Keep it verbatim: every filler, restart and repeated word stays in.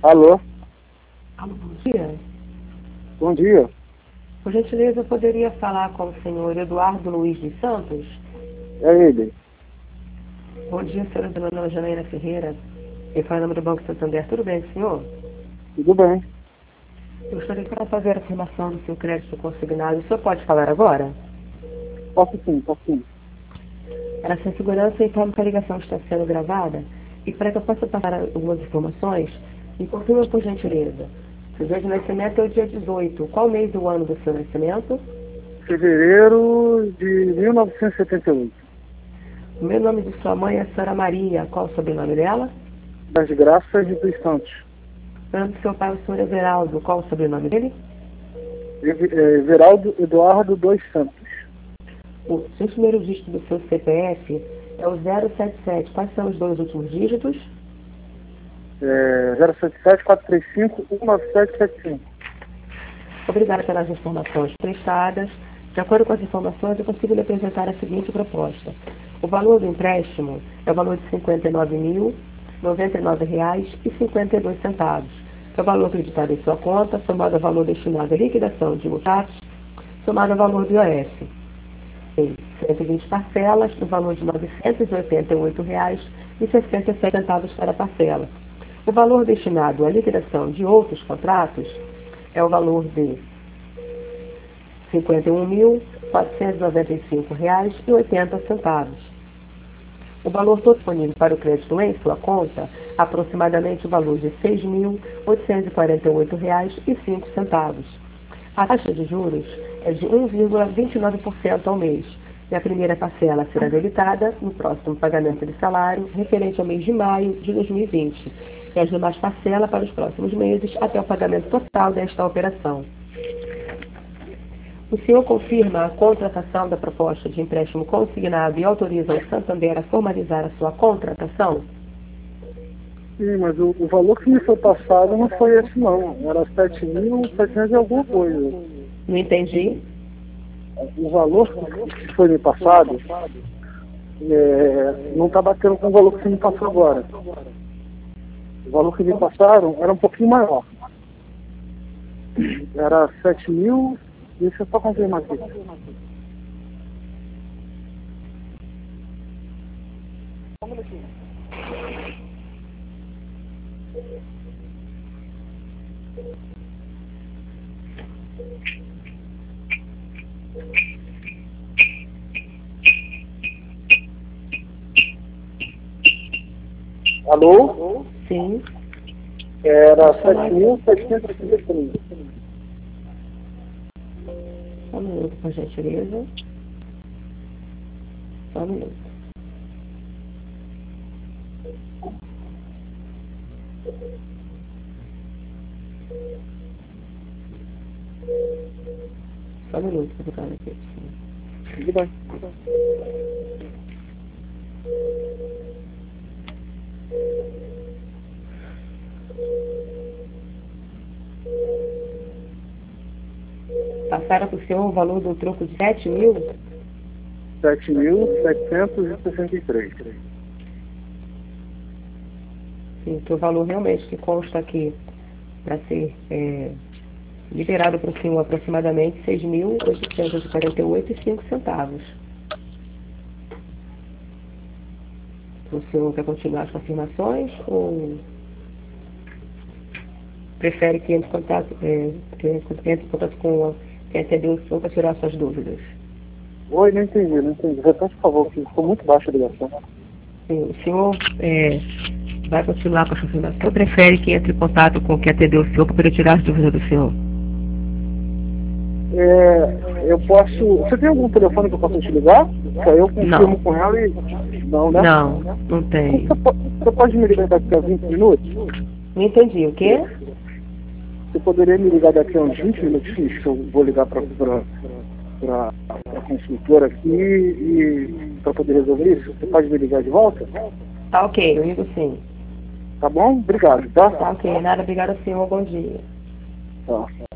Alô, Alô, bom dia. bom dia. Por gentileza, eu poderia falar com o senhor Eduardo Luiz dos Santos? É ele. Bom dia, senhora Dona Janaína Ferreira. Eu falo em nome do Banco Santander. Tudo bem, senhor? Tudo bem? Eu gostaria para fazer a afirmação do seu crédito consignado. O senhor pode falar agora? Posso sim, posso sim. Para sua segurança, informo que a ligação está sendo gravada. E para que eu possa passar algumas informações, me confirma por gentileza. Seu dia de nascimento é o dia dezoito. Qual mês do ano do seu nascimento? Fevereiro de mil novecentos e setenta e oito. O meu nome de sua mãe é a senhora Maria. Qual o sobrenome dela? Das Graças de dos Santos. O nome do seu pai é o senhor Everaldo. Qual o sobrenome dele? Ev- é, Everaldo Eduardo dos Santos. O seu primeiro dígito do seu C P F é o zero sete sete. Quais são os dois últimos dígitos? É, zero sete sete, quatro três cinco, um nove sete sete cinco. Obrigada pelas informações prestadas. De acordo com as informações, eu consigo lhe apresentar a seguinte proposta. O valor do empréstimo é o valor de cinquenta e nove mil, noventa e nove reais e cinquenta e dois centavos. É o valor acreditado em sua conta, somado ao valor destinado à liquidação de taxas, somado ao valor do I O F. Em cento e vinte parcelas, no valor de novecentos e oitenta e oito reais e sessenta e sete centavos cada parcela. O valor destinado à liquidação de outros contratos é o valor de cinquenta e um mil, quatrocentos e noventa e cinco reais e oitenta centavos. O valor todo disponível para o crédito em sua conta, aproximadamente o valor de seis mil, oitocentos e quarenta e oito reais e cinco centavos. A taxa de juros é de um vírgula vinte e nove por cento ao mês, e a primeira parcela será debitada no próximo pagamento de salário, referente ao mês de maio de dois mil e vinte, e as demais parcelas para os próximos meses até o pagamento total desta operação. O senhor confirma a contratação da proposta de empréstimo consignado e autoriza o Santander a formalizar a sua contratação? Sim, mas o, o valor que me foi passado não foi esse não. Era sete mil setecentos e alguma coisa. Não entendi. O valor que foi me passado é, não está batendo com o valor que você me passou agora. O valor que me passaram era um pouquinho maior. Era sete mil. Deixa eu só confirmar aqui. Alô? Sim. Era sete mil setecentos e trinta e três. Só um minuto, por gentileza. Só um minuto. Só um minuto para botar aqui. Tudo bem. Passaram para o senhor o valor do troco de sete mil? sete mil setecentos e sessenta e três. Sim, que o valor realmente que consta aqui para ser é, liberado para o senhor aproximadamente seis mil oitocentos e quarenta e oito reais e cinco centavos. O senhor quer continuar as afirmações ou prefere que entre em contato, é, que entre em contato com quem atendeu o senhor para tirar suas dúvidas? Oi, não entendi, não entendi. Repete, por favor, que ficou muito baixa a ligação. Sim, o senhor é, vai continuar com a sua afirmação ou prefere que entre em contato com quem atendeu o senhor para poder tirar as dúvidas do senhor? É, eu posso... Você tem algum telefone que eu possa te ligar? Que aí eu confirmo Não. com ela e... Não, né? Não, não tem. Você pode, você pode me ligar daqui a vinte minutos? Não entendi, o quê? Você poderia me ligar daqui a uns vinte minutinhos, que eu vou ligar para a consultora aqui e para poder resolver isso? Você pode me ligar de volta? Tá ok, eu ligo sim. Tá bom? Obrigado, tá? Tá ok, nada, obrigado ao senhor, bom dia. Tá.